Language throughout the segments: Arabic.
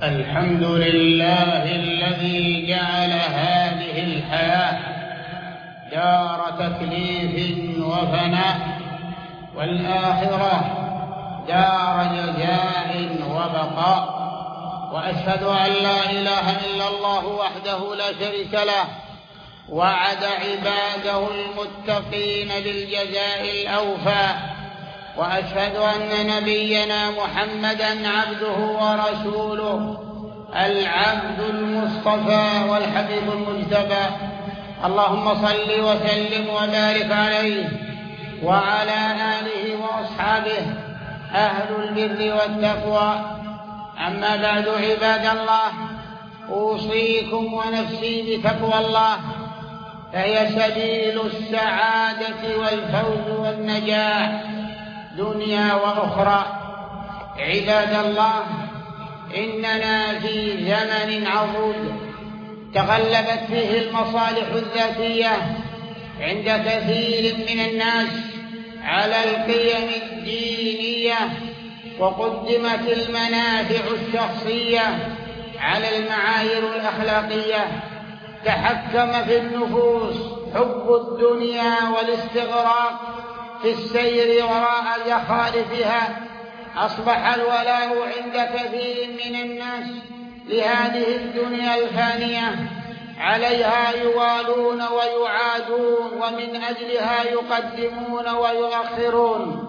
الحمد لله الذي جعل هذه الحياة دار تكليف وفناء، والآخرة دار جزاء وبقاء. وأشهد أن لا إله إلا الله وحده لا شريك له، وعد عباده المتقين بالجزاء الأوفى. وأشهد أن نبينا محمدًا عبده ورسوله، العبد المصطفى والحبيب المجتبى. اللهم صل وسلم وبارك عليه وعلى آله وأصحابه أهل البر والتقوى. أما بعد، عباد الله، أوصيكم ونفسي بتقوى الله، فهي سبيل السعادة والفوز والنجاح دنيا وأخرى. عباد الله، إننا في زمن عضوض تغلبت فيه المصالح الذاتية عند كثير من الناس على القيم الدينية، وقدمت المنافع الشخصية على المعايير الأخلاقية. تحكم في النفوس حب الدنيا والاستغراق في السير وراء زخارفها. أصبح الولاء عند كثير من الناس لهذه الدنيا الفانية، عليها يوالون ويعادون، ومن أجلها يقدمون ويؤخرون،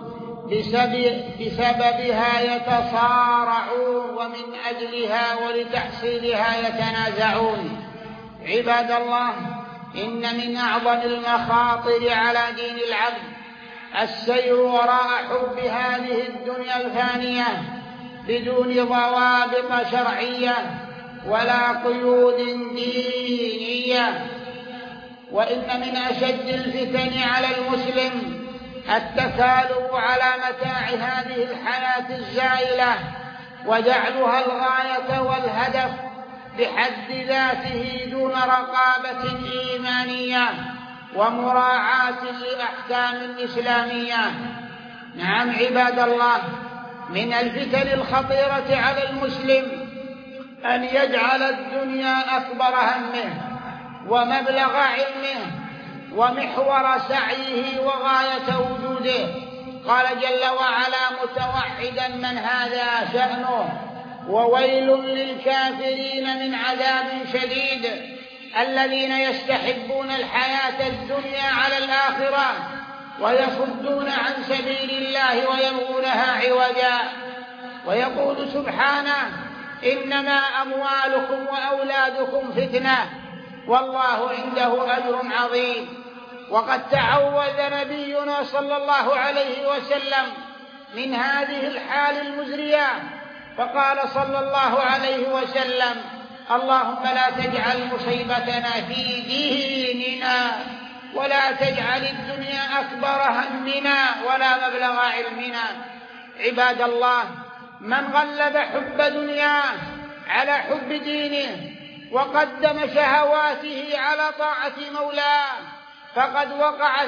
بسببها يتصارعون، ومن أجلها ولتحصيلها يتنازعون. عباد الله، إن من أعظم المخاطر على دين العبد السير وراء حب هذه الدنيا الفانية بدون ضوابط شرعية ولا قيود دينية. وإن من أشد الفتن على المسلم التكالب على متاع هذه الحياة الزائلة، وجعلها الغاية والهدف بحد ذاته دون رقابة إيمانية ومراعاة للأحكام الإسلامية. نعم عباد الله، من الفتن الخطيرة على المسلم أن يجعل الدنيا أكبر همه ومبلغ علمه ومحور سعيه وغاية وجوده. قال جل وعلا متوحدا من هذا شأنه: وويل للكافرين من عذاب شديد، الذين يستحبون الحياة الدنيا على الآخرة ويصدون عن سبيل الله ويبغونها عوجا. ويقول سبحانه: إنما أموالكم وأولادكم فتنة والله عنده أجر عظيم. وقد تعوذ نبينا صلى الله عليه وسلم من هذه الحال المزرية، فقال صلى الله عليه وسلم: اللهم لا تجعل مصيبتنا في ديننا، ولا تجعل الدنيا أكبر همنا ولا مبلغ علمنا. عباد الله، من غلب حب دنياه على حب دينه وقدم شهواته على طاعة مولاه فقد وقع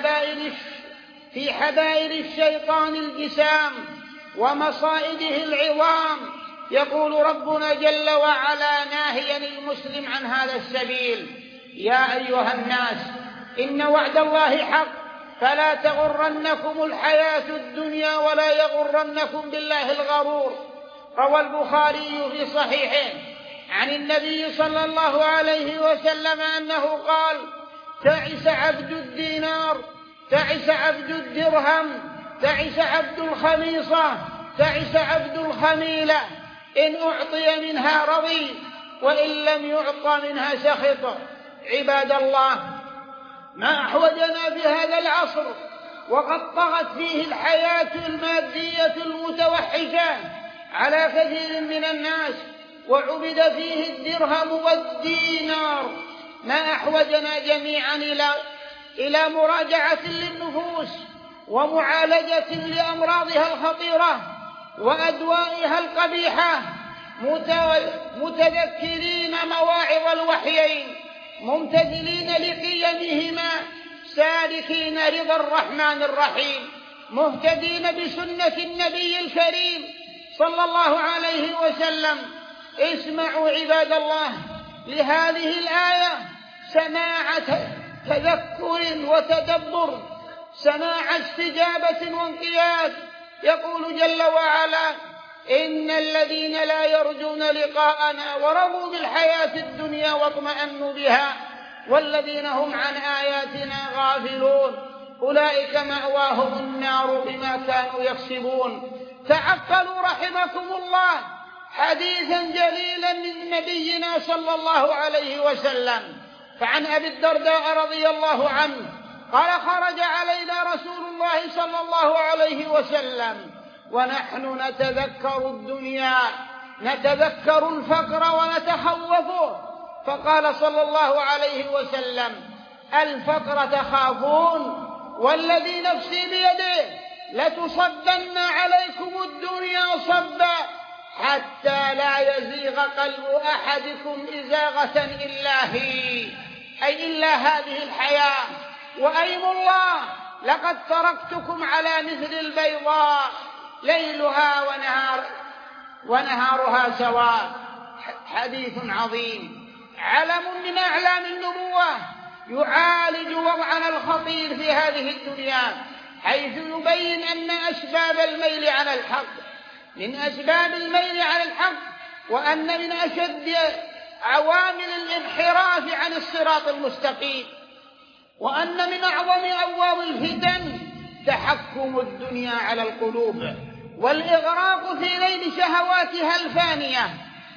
في حبائل الشيطان الجسام ومصائده العظام. يقول ربنا جل وعلا ناهيا المسلم عن هذا السبيل: يا أيها الناس إن وعد الله حق فلا تغرنكم الحياة الدنيا ولا يغرنكم بالله الغرور. روى البخاري في صحيحه عن النبي صلى الله عليه وسلم أنه قال: تعس عبد الدينار، تعس عبد الدرهم، تعس عبد الخميصة، تعس عبد الخميلة، إن أعطي منها رضي وإن لم يعط منها سخط. عباد الله، ما أحوجنا في هذا العصر وقد طغت فيه الحياة المادية المتوحشة على كثير من الناس، وعبد فيه الدرهم والدينار، ما أحوجنا جميعا إلى مراجعة للنفوس ومعالجة لأمراضها الخطيرة وأدوائها القبيحة، متذكرين مواعظ الوحيين، ممتثلين لقيمهما، سالكين رضا الرحمن الرحيم، مهتدين بسنة النبي الكريم صلى الله عليه وسلم، اسمعوا عباد الله لهذه الآية سماع تذكر وتدبر، سماع استجابة وانقياد. يقول جل وعلا: إن الذين لا يرجون لقاءنا ورضوا بالحياة الدنيا واطمأنوا بها والذين هم عن آياتنا غافلون أولئك مأواهم النار بما كانوا يكسبون. تعقلوا رحمكم الله حديثا جليلا من نبينا صلى الله عليه وسلم. فعن أبي الدرداء رضي الله عنه قال: خرج علينا رسول الله صلى الله عليه وسلم ونحن نتذكر الدنيا، نتذكر الفقر ونتخوفه، فقال صلى الله عليه وسلم: الفقر تخافون والذي نفسي بيده لتصبن عليكم الدنيا صبا حتى لا يزيغ قلب أحدكم إزاغة إلا هي، أي إلا هذه الحياة. وأيم الله لقد تركتكم على مثل البيضاء ليلها ونهارها سواء. حديث عظيم، علم من أعلام النبوة يعالج وضعنا الخطير في هذه الدنيا، حيث يبين أن أسباب الميل عن الحق، من أسباب الميل عن الحق، وأن من أشد عوامل الانحراف عن الصراط المستقيم، وأن من أعظم أبواب الفتن تحكم الدنيا على القلوب والإغراق في ليل شهواتها الفانية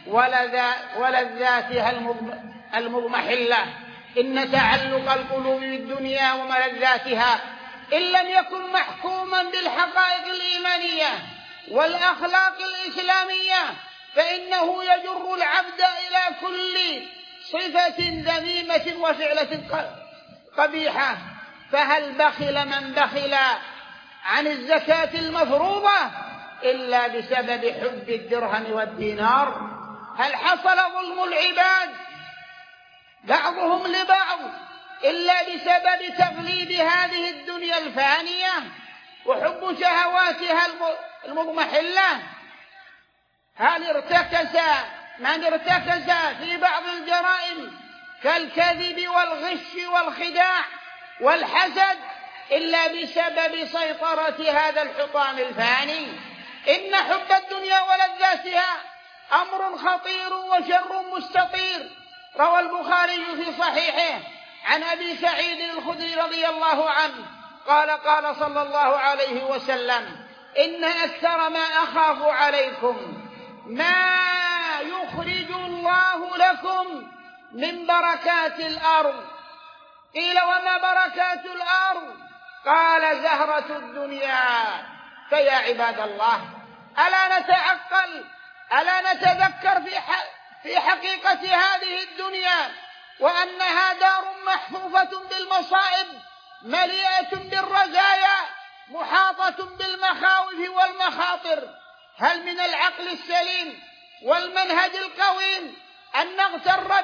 ولذاتها المضمحلة. إن تعلق القلوب بالدنيا وملذاتها إن لم يكن محكوما بالحقائق الإيمانية والأخلاق الإسلامية فإنه يجر العبد إلى كل صفة ذميمة وفعلة قبيحة. فهل بخل من بخل عن الزكاة المفروضة إلا بسبب حب الدرهم والدينار؟ هل حصل ظلم العباد بعضهم لبعض إلا بسبب تغليب هذه الدنيا الفانية وحب شهواتها المضمحلة؟ هل ارتكز من ارتكز في بعض الجرائم كالكذب والغش والخداع والحسد إلا بسبب سيطرة هذا الحطام الفاني؟ إن حب الدنيا ولذاتها أمر خطير وشر مستطير. روى البخاري في صحيحه عن أبي سعيد الخدري رضي الله عنه قال: قال صلى الله عليه وسلم: إن أكثر ما أخاف عليكم ما يخرج الله لكم من بركات الأرض. قيل: وما بركات الأرض؟ قال: زهرة الدنيا. فيا عباد الله، ألا نتعقل، ألا نتذكر في حقيقة هذه الدنيا وأنها دار محفوفة بالمصائب مليئة بالرزايا محاطة بالمخاوف والمخاطر. هل من العقل السليم والمنهج القويم أن نغتر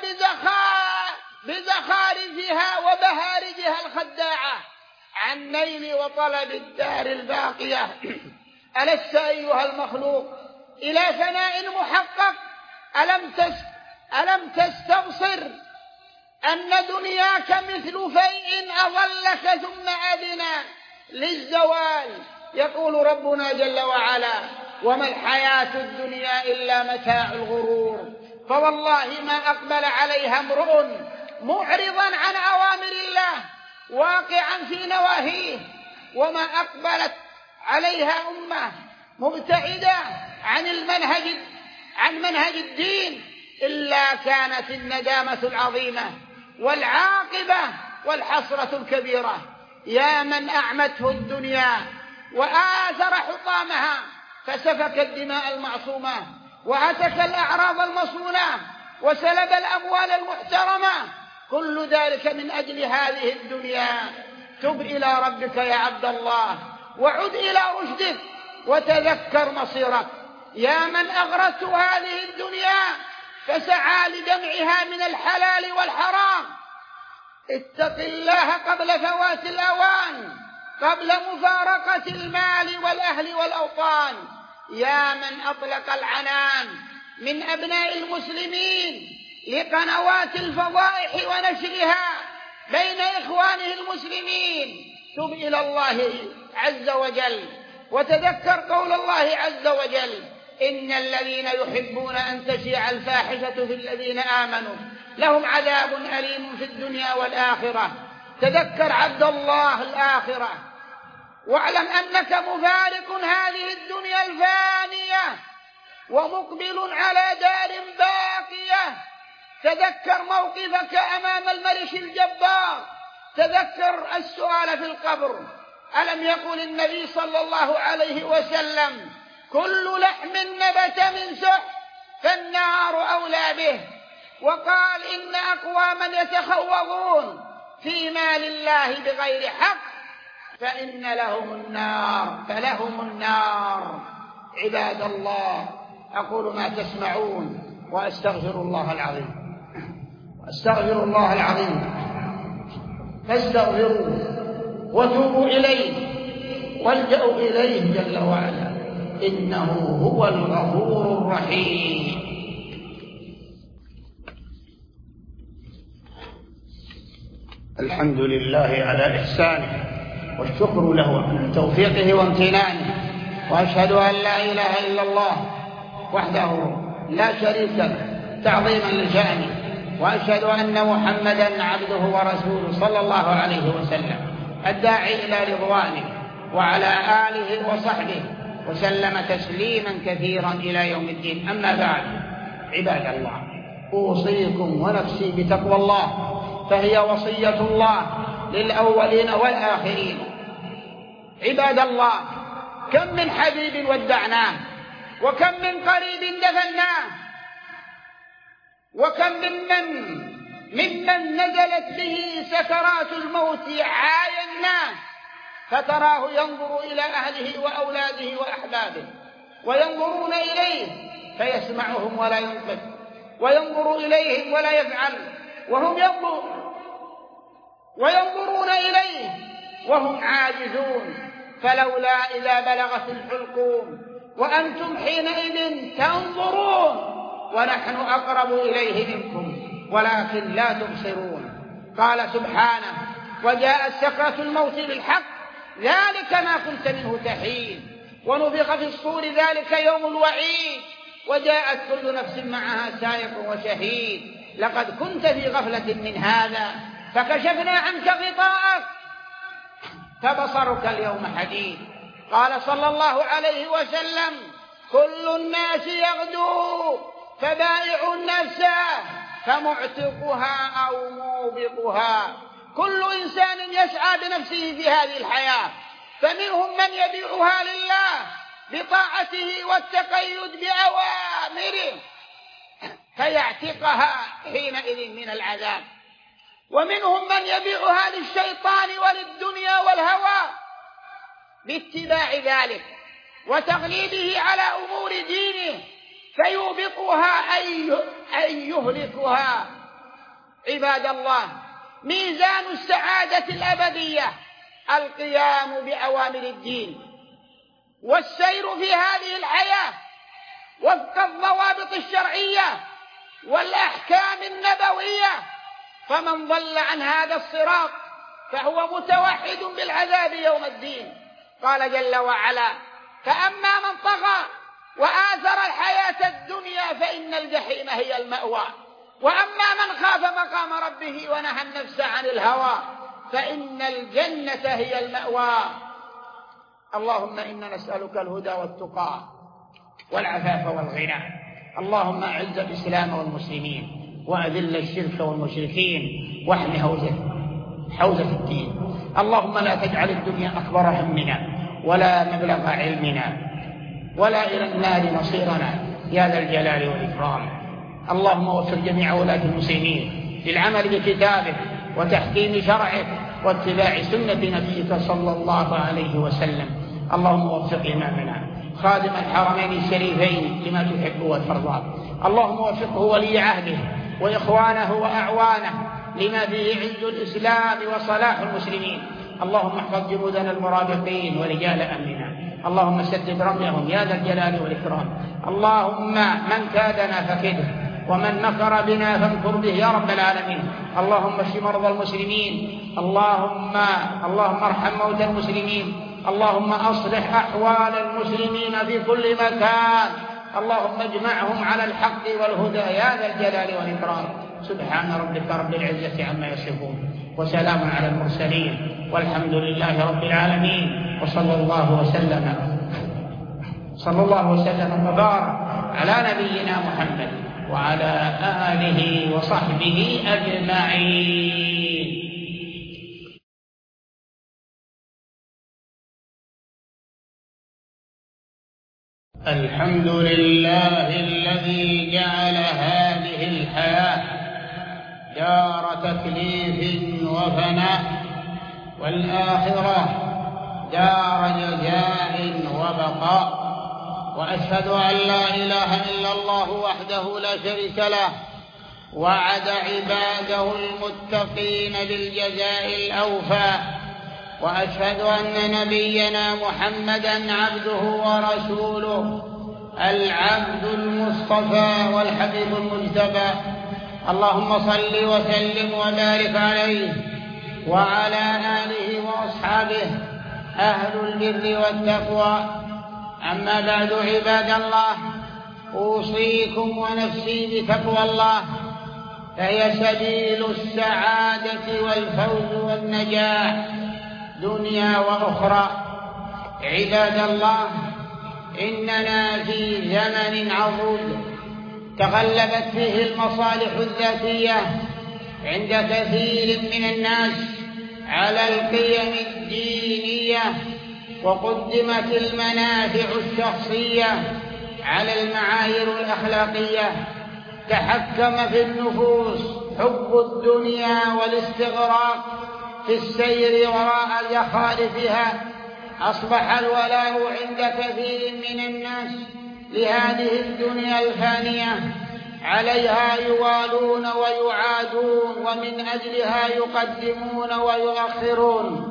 بزخارفها وبهارجها الخداعة عن نيل وطلب الدار الباقية؟ ألست أيها المخلوق إلى فناء محقق؟ ألم تستبصر أن دنياك مثل فيء أظلك ثم أدنى للزوال؟ يقول ربنا جل وعلا: وما الحياة الدنيا إلا متاع الغرور. فوالله ما أقبل عليها امرؤ معرضا عن أوامر الله واقعا في نواهيه، وما أقبلت عليها أمة مبتعدة عن منهج الدين إلا كانت الندامة العظيمة والعاقبة والحسرة الكبيرة. يا من أعمته الدنيا وآثر حطامها فسفك الدماء المعصومة وهتك الأعراض المصونة وسلب الأموال المحترمة، كل ذلك من أجل هذه الدنيا. تب إلى ربك يا عبد الله وعد إلى رشدك وتذكر مصيرك. يا من أغرته هذه الدنيا فسعى لجمعها من الحلال والحرام، اتق الله قبل فوات الأوان، قبل مفارقة المال والأهل والأوطان. يا من أطلق العنان من أبناء المسلمين لقنوات الفضائح ونشرها بين إخوانه المسلمين، تب إلى الله عز وجل وتذكر قول الله عز وجل: إن الذين يحبون أن تشيع الفاحشة في الذين آمنوا لهم عذاب أليم في الدنيا والآخرة. تذكر عبد الله الآخرة، واعلم أنك مفارق هذه الدنيا الفانية ومقبل على دار باقية. تذكر موقفك أمام الملك الجبار، تذكر السؤال في القبر. ألم يقل النبي صلى الله عليه وسلم: كل لحم نبت من سحت فالنار أولى به. وقال: إن أقواما يتخوضون في مال الله بغير حق فلهم النار. عباد الله، أقول ما تسمعون وأستغفر الله العظيم فاستغفروه وتوبوا إليه والجأوا إليه جل وعلا، إنه هو الغفور الرحيم. الحمد لله على إحسانه والشكر له على توفيقه وامتنانه، وأشهد أن لا إله إلا الله وحده لا شريك له تعظيما لشأنه، وأشهد أن محمدا عبده ورسوله صلى الله عليه وسلم الداعي إلى رضوانه، وعلى آله وصحبه وسلم تسليما كثيرا إلى يوم الدين. أما بعد، عباد الله، أوصيكم ونفسي بتقوى الله، فهي وصية الله للأولين والآخرين. عباد الله، كم من حبيب ودعناه، وكم من قريب دفناه، وكم ممن نزلت به سكرات الموت عايناه، فتراه ينظر إلى أهله وأولاده وأحبابه، وينظرون إليه فيسمعهم ولا ينطق، وينظر إليهم ولا يفعل، وينظرون إليه وهم عاجزون. فلولا إذا بلغت الحلقوم وأنتم حينئذ تنظرون ونحن أقرب إليه منكم ولكن لا تبصرون. قال سبحانه: وجاءت سكرة الموت بالحق ذلك ما كنت منه تحيد، ونفخ في الصور ذلك يوم الوعيد، وجاءت كل نفس معها سائق وشهيد. لقد كنت في غفلة من هذا فكشفنا عنك غطاءك فبصرك اليوم حديد. قال صلى الله عليه وسلم: كل الناس يغدو فبائع نفسه فمعتقها أو موبقها. كل إنسان يسعى بنفسه في هذه الحياة، فمنهم من يبيعها لله بطاعته والتقيد بأوامره فيعتقها حينئذ من العذاب، ومنهم من يبيعها للشيطان وللدنيا والهوى باتباع ذلك وتغليبه على أمور دينه فيوبقها أي يهلكها. عباد الله، ميزان السعادة الأبدية القيام بأوامر الدين والسير في هذه الحياة وفق الضوابط الشرعية والأحكام النبوية. فمن ضل عن هذا الصراط فهو متوحد بالعذاب يوم الدين. قال جل وعلا: فأما من طغى وآثر الحياة الدنيا فإن الجحيم هي المأوى، وأما من خاف مقام ربه ونهى النفس عن الهوى فإن الجنة هي المأوى. اللهم إنا نسألك الهدى والتقى والعفاف والغنى. اللهم أعز الإسلام والمسلمين وأذل الشرك والمشركين واحم حوزة الدين. اللهم لا تجعل الدنيا أكبر همنا ولا مبلغ علمنا ولا إلى النار مصيرنا يا ذا الجلال والإكرام. اللهم وفق جميع ولاة المسلمين للعمل بكتابه وتحكيم شرعه واتباع سنة نبيك صلى الله عليه وسلم. اللهم وفق إمامنا خادم الحرمين الشريفين لما تحب وترضى. اللهم وفقه ولي عهده وإخوانه وأعوانه لما فيه عز الإسلام وصلاح المسلمين. اللهم احفظ جنودنا المرابطين ورجال أمننا. اللهم سدد رميهم يا ذا الجلال والإكرام. اللهم من كادنا فكده، ومن مكر بنا فامكر به يا رب العالمين. اللهم اشف مرضى المسلمين، اللهم ارحم موتى المسلمين، اللهم أصلح أحوال المسلمين في كل مكان، اللهم اجمعهم على الحق والهدى يا ذا الجلال والإكرام. سبحان ربك رب العزة عما يصفون، وسلام على المرسلين، والحمد لله رب العالمين. وصلى الله وسلم وبارك على نبينا محمد وعلى آله وصحبه أجمعين. الحمد لله الذي جعل هذه الحياة دار تكليف وفناء، والآخرة دار جزاء وبقاء. وأشهد أن لا إله إلا الله وحده لا شريك له، وعد عباده المتقين بالجزاء الأوفى. وأشهد أن نبينا محمدًا عبده ورسوله، العبد المصطفى والحبيب المجتبى. اللهم صل وسلم وبارك عليه وعلى آله وأصحابه أهل البر والتقوى. أما بعد، عباد الله، أوصيكم ونفسي بتقوى الله، فهي سبيل السعادة والفوز والنجاح دنيا وأخرى. عباد الله، إننا في زمن عضوض تغلبت فيه المصالح الذاتية عند كثير من الناس على القيم الدينية، وقدمت المنافع الشخصية على المعايير الأخلاقية. تحكم في النفوس حب الدنيا والاستغراق في السير وراء زخارفها. أصبح الولاء عند كثير من الناس لهذه الدنيا الفانية، عليها يوالون ويعادون، ومن أجلها يقدمون ويؤخرون،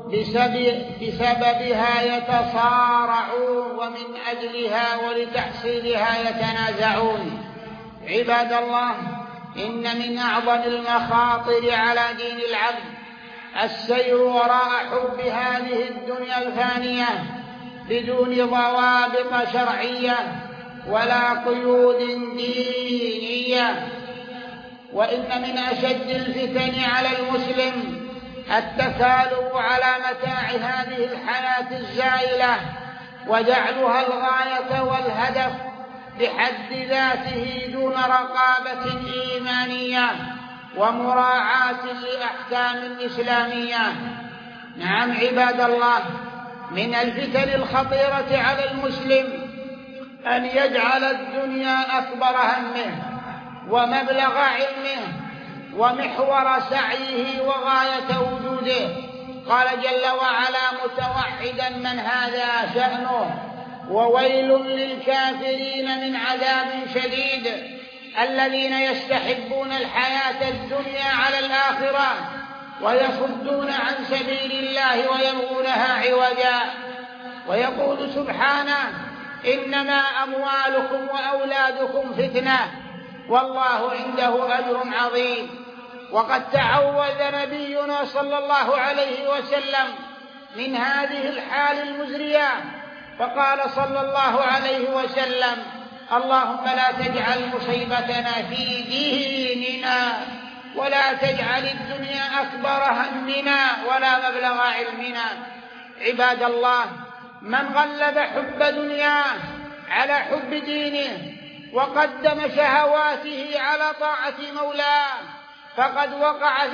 بسببها يتصارعون، ومن أجلها ولتحصيلها يتنازعون. عباد الله، إن من أعظم المخاطر على دين العبد السير وراء حب هذه الدنيا الفانية بدون ضوابط شرعية ولا قيود دينية. وإن من أشد الفتن على المسلم التكالب على متاع هذه الحياة الزائلة، وجعلها الغاية والهدف بحد ذاته دون رقابة إيمانية ومراعاة لأحكام إسلامية. نعم عباد الله، من الفتن الخطيرة على المسلم أن يجعل الدنيا أكبر همه ومبلغ علمه ومحور سعيه وغاية وجوده. قال جل وعلا متوحدا من هذا شأنه: وويل للكافرين من عذاب شديد، الذين يستحبون الحياة الدنيا على الآخرة ويصدون عن سبيل الله ويبغونها عوجا. ويقول سبحانه: إنما أموالكم وأولادكم فتنة والله عنده أجر عظيم. وقد تعوذ نبينا صلى الله عليه وسلم من هذه الحال المزرية، فقال صلى الله عليه وسلم: اللهم لا تجعل مصيبتنا في ديننا، ولا تجعل الدنيا أكبر همنا ولا مبلغ علمنا. عباد الله، من غلب حب دنياه على حب دينه وقدم شهواته على طاعة مولاه فقد وقع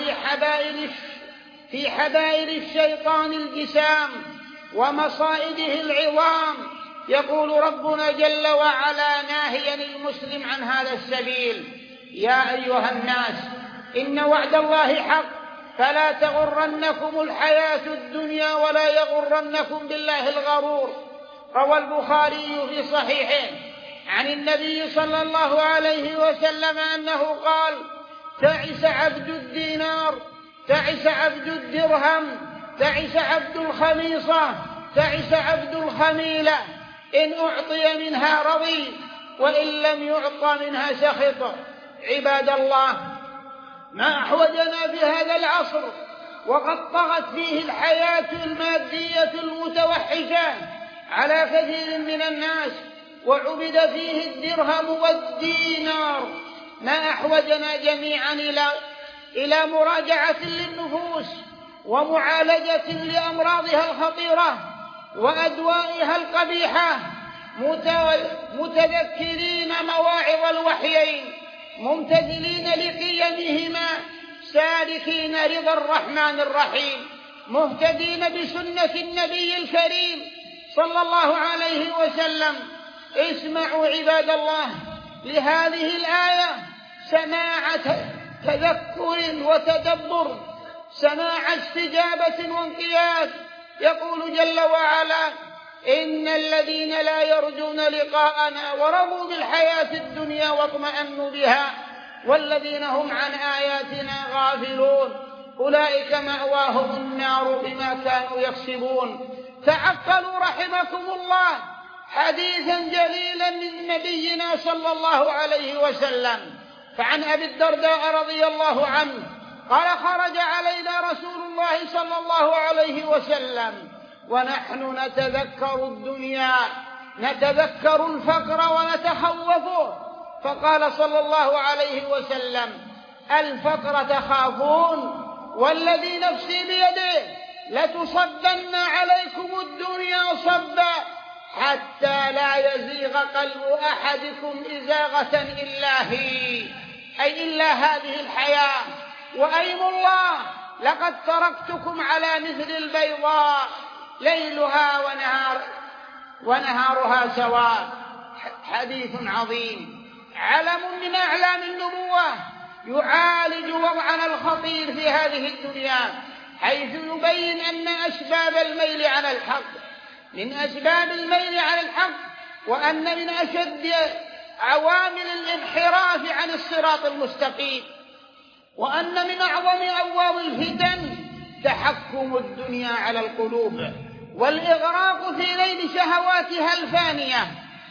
في حبائل الشيطان الجسام ومصائده العظام. يقول ربنا جل وعلا ناهيا المسلم عن هذا السبيل: يا أيها الناس إن وعد الله حق فلا تغرنكم الحياة الدنيا ولا يغرنكم بالله الغرور. روى البخاري في صحيحه عن النبي صلى الله عليه وسلم أنه قال: تعس عبد الدينار، تعس عبد الدرهم، تعس عبد الخميصة، تعس عبد الخميلة إن أعطي منها رضي وإن لم يعط منها سخط. عباد الله، ما أحوجنا في هذا العصر وقد طغت فيه الحياة المادية المتوحشة على كثير من الناس وعبد فيه الدرهم والدينار، ما أحوجنا جميعا إلى مراجعة للنفوس ومعالجة لأمراضها الخطيرة وأدوائها القبيحة، متذكرين مواعظ الوحيين، ممتثلين لقيمهما، سالكين رضا الرحمن الرحيم، مهتدين بسنة النبي الكريم صلى الله عليه وسلم. اسمعوا عباد الله لهذه الآية سماع تذكر وتدبر، سماع استجابة وانقياد. يقول جل وعلا: إن الذين لا يرجون لقاءنا ورضوا بالحياة الدنيا واطمأنوا بها والذين هم عن آياتنا غافلون أولئك مأواهم النار بما كانوا يكسبون. تعقلوا رحمكم الله حديثا جليلا من نبينا صلى الله عليه وسلم. فعن أبي الدرداء رضي الله عنه قال: خرج علينا رسول الله صلى الله عليه وسلم ونحن نتذكر الدنيا، نتذكر الفقر ونتخوفه، فقال صلى الله عليه وسلم: الفقر تخافون والذي نفسي بيده لتصبن عليكم الدنيا صبا حتى لا يزيغ قلب أحدكم إزاغة إلا هي، أي إلا هذه الحياة. وأيم الله لقد تركتكم على مثل البيضاء ليلها ونهارها سواء. حديث عظيم، علم من أعلام النبوة، يعالج وضعنا الخطير في هذه الدنيا، حيث يبين أن أسباب الميل على الحق، من أسباب الميل على الحق، وأن من أشد عوامل الانحراف عن الصراط المستقيم، وأن من أعظم أبواب الفتن تحكم الدنيا على القلوب والإغراق في نيل شهواتها الفانية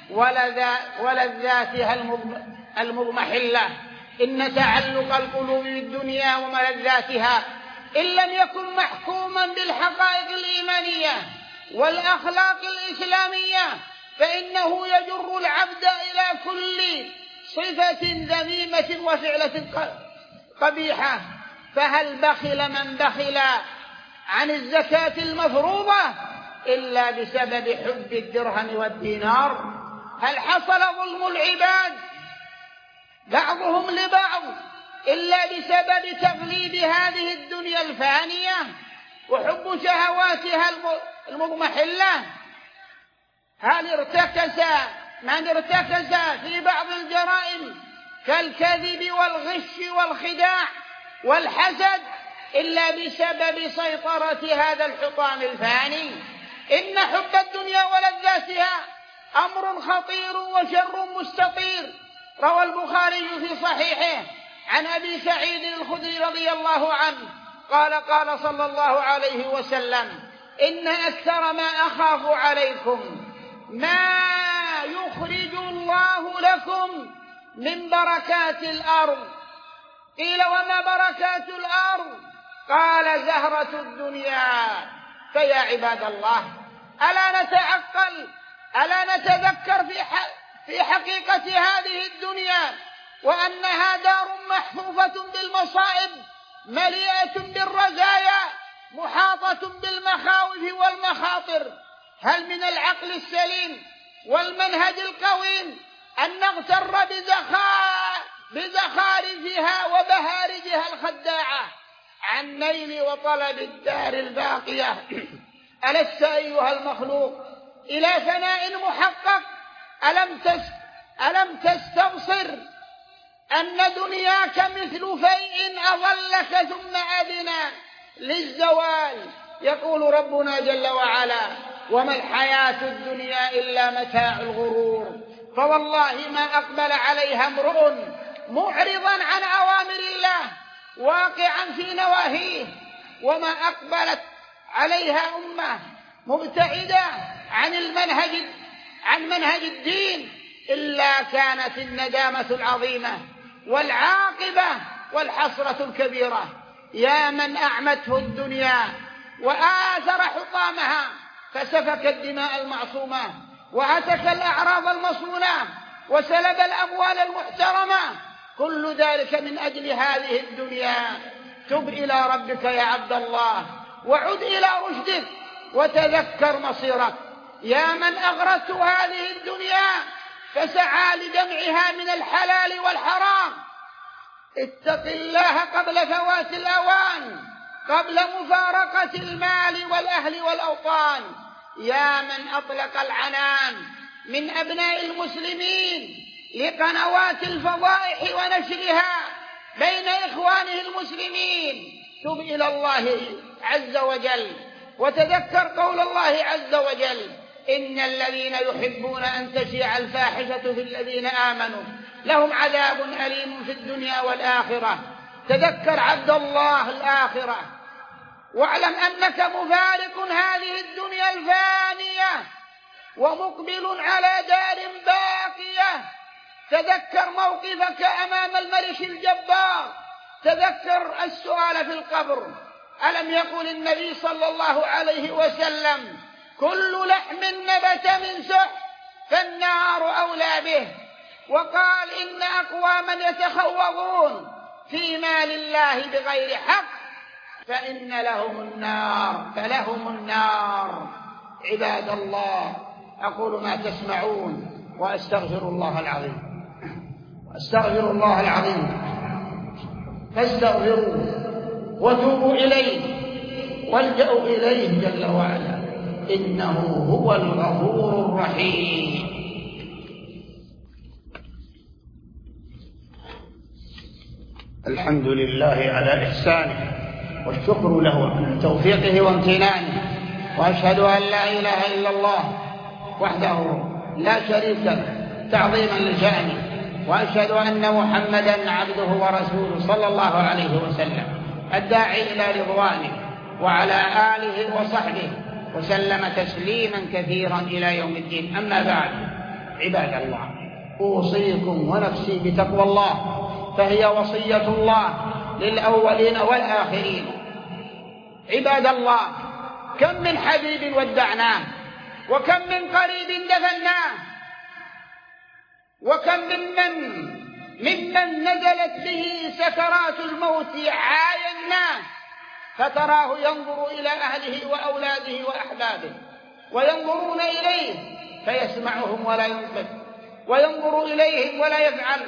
ولذاتها المضمحلة. إن تعلق القلوب بالدنيا وملذاتها إن لم يكن محكوما بالحقائق الإيمانية والأخلاق الإسلامية فإنه يجر العبد إلى كل صفة ذميمة وفعلة قبيحة. فهل بخل من بخل عن الزكاة المفروضة إلا بسبب حب الدرهم والدينار؟ هل حصل ظلم العباد بعضهم لبعض إلا بسبب تغليب هذه الدنيا الفانية وحب شهواتها المضمحلة؟ هل ارتكز من ارتكز في بعض الجرائم كالكذب والغش والخداع والحسد إلا بسبب سيطرة هذا الحطام الفاني؟ إن حب الدنيا ولذاتها أمر خطير وشر مستطير. روى البخاري في صحيحه عن أبي سعيد الخدري رضي الله عنه قال: قال صلى الله عليه وسلم: إن أكثر ما أخاف عليكم ما يخرج الله لكم من بركات الأرض. قيل: وما بركات الأرض؟ قال: زهرة الدنيا. فيا عباد الله، ألا نتعقل، ألا نتذكر في حقيقة هذه الدنيا وأنها دار محفوفة بالمصائب مليئة بالرزايا محاطة بالمخاوف والمخاطر. هل من العقل السليم والمنهج القويم أن نغتر بزخارفها وبهارجها الخداعة عن نيل وطلب الدار الباقية؟ ألست أيها المخلوق إلى فناء محقق؟ ألم تستبصر أن دنياك مثل فيء أظلك ثم أدنى للزوال؟ يقول ربنا جل وعلا: وما الحياة الدنيا إلا متاع الغرور. فوالله ما أقبل عليها امرؤ معرضا عن أوامر الله واقعا في نواهيه، وما أقبلت عليها أمة مبتعدة عن منهج الدين، إلا كانت الندامة العظيمة والعاقبة والحسرة الكبيرة. يا من أعمته الدنيا وآثر حطامها، فسفك الدماء المعصومة وهتك الأعراض المصونة وسلب الأموال المحترمة، كل ذلك من أجل هذه الدنيا. تب إلى ربك يا عبد الله، وعد إلى رشدك، وتذكر مصيرك. يا من أغرته هذه الدنيا فسعى لجمعها من الحلال والحرام، اتق الله قبل فوات الأوان، قبل مفارقة المال والأهل والأوطان. يا من أطلق العنان من أبناء المسلمين لقنوات الفضائح ونشرها بين إخوانه المسلمين، تب إلى الله عز وجل، وتذكر قول الله عز وجل: إن الذين يحبون أن تشيع الفاحشة في الذين آمنوا لهم عذاب أليم في الدنيا والآخرة. تذكر عبد الله الآخرة، واعلم أنك مفارق هذه الدنيا الفانية ومقبل على دار باقية. تذكر موقفك أمام الملك الجبار، تذكر السؤال في القبر. ألم يقل النبي صلى الله عليه وسلم: كل لحم نبت من سحت فالنار أولى به؟ وقال: إن أقواما يتخوضون في مال الله بغير حق فإن فلهم النار. عباد الله، أقول ما تسمعون وأستغفر الله العظيم فاستغفروه وتوبوا إليه والجأوا إليه جل وعلا، إنه هو الغفور الرحيم. الحمد لله على إحسانه، والشكر له على توفيقه وامتنانه، وأشهد أن لا إله إلا الله وحده لا شريك له تعظيما لشأنه، وأشهد أن محمدا عبده ورسوله صلى الله عليه وسلم الداعي إلى رضوانه، وعلى آله وصحبه وسلم تسليما كثيرا إلى يوم الدين. أما بعد، عباد الله، أوصيكم ونفسي بتقوى الله، فهي وصية الله للأولين والآخرين. عباد الله، كم من حبيب ودعناه، وكم من قريب دفناه، وكم ممن نزلت به سكرات الموت عايناه، فتراه ينظر إلى أهله وأولاده وأحبابه، وينظرون إليه فيسمعهم ولا ينطق، وينظر إليهم ولا يفعل،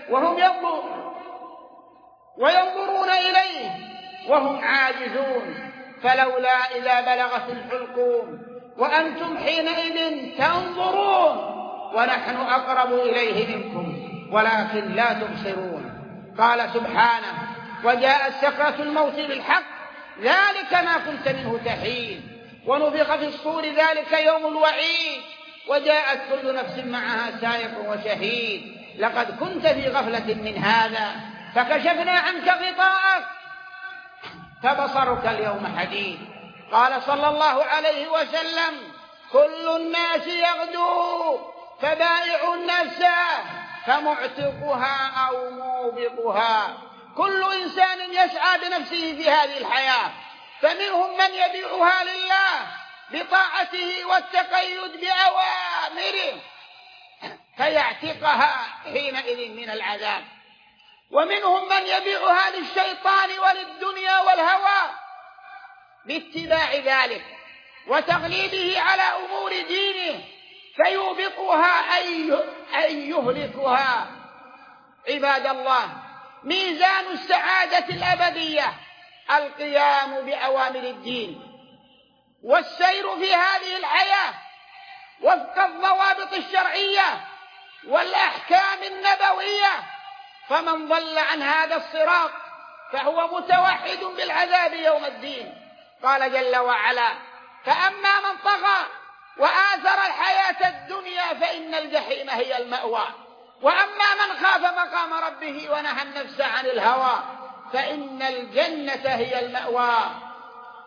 وينظرون إليه وهم عاجزون. فلولا إذا بلغت الحلقوم وأنتم حينئذ تنظرون ونحن أقرب إليه منكم ولكن لا تبصرون. قال سبحانه: وجاءت سكرة الموت بالحق ذلك ما كنت منه تحيد، ونفخ في الصور ذلك يوم الوعيد، وجاءت كل نفس معها سائق وشهيد، لقد كنت في غفلة من هذا فكشفنا عنك غطاءك فبصرك اليوم حديد. قال صلى الله عليه وسلم: كل الناس يغدو فبائع نفسه فمعتقها أو موبقها. كل إنسان يسعى بنفسه في هذه الحياة، فمنهم من يبيعها لله بطاعته والتقيد بأوامره فيعتقها حينئذ من العذاب، ومنهم من يبيعها للشيطان وللدنيا والهوى باتباع ذلك وتغليبه على أمور دينه فيوبقها أي يهلكها. عباد الله، ميزان السعادة الأبدية القيام بأوامر الدين والسير في هذه الحياة وفق الضوابط الشرعية والأحكام النبوية، فمن ضل عن هذا الصراط فهو متوحد بالعذاب يوم الدين. قال جل وعلا: فأما من طغى وآثر الحياة الدنيا فإن الجحيم هي المأوى، وأما من خاف مقام ربه ونهى النفس عن الهوى فإن الجنة هي المأوى.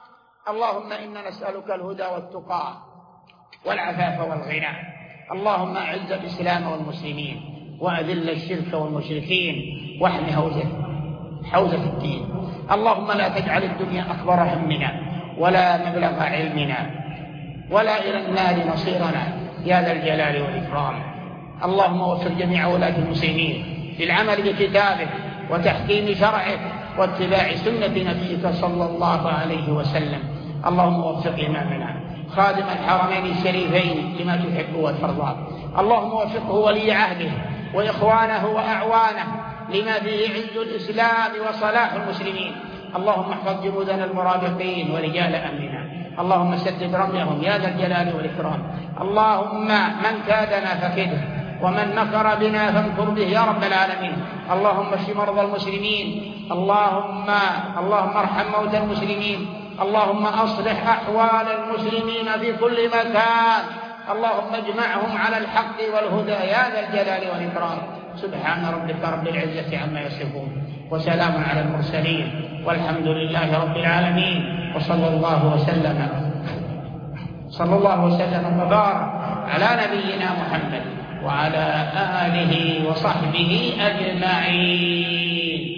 اللهم إنا نسألك الهدى والتقى والعفاف والغنى. اللهم أعز الإسلام والمسلمين وأذل الشرك والمشركين واحم حوزة الدين. اللهم لا تجعل الدنيا أكبر همنا ولا مبلغ علمنا ولا إلى النار نصيرنا يا ذا الجلال والإكرام. اللهم وفق جميع ولاة المسلمين للعمل بكتابه وتحكيم شرعه واتباع سنة نبيك صلى الله عليه وسلم. اللهم وفق إمامنا خادم الحرمين الشريفين لما تحب وترضى. اللهم وفقه ولي عهده وإخوانه وأعوانه لما فيه عز الإسلام وصلاح المسلمين. اللهم احفظ جنودنا المرابطين ورجال أمننا. اللهم سدد رميهم يا ذا الجلال والإكرام. اللهم من كادنا فكده ومن مكر بنا فامكر به يا رب العالمين. اللهم اشف مرضى المسلمين. اللهم ارحم موتى المسلمين. اللهم أصلح أحوال المسلمين في كل مكان. اللهم اجمعهم على الحق والهدى يا ذا الجلال والإكرام. سبحان ربك رب العزة عما يصفون وسلام على المرسلين والحمد لله رب العالمين. وصلى الله وسلم وبارك على نبينا محمد وعلى آله وصحبه أجمعين.